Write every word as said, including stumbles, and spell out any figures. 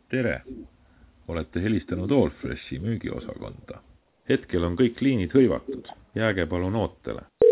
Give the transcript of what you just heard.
Tere! Olete helistanud Allfreshi müügiosakonda. Hetkel on kõik liinid hõivatud. Jääge palun ootele.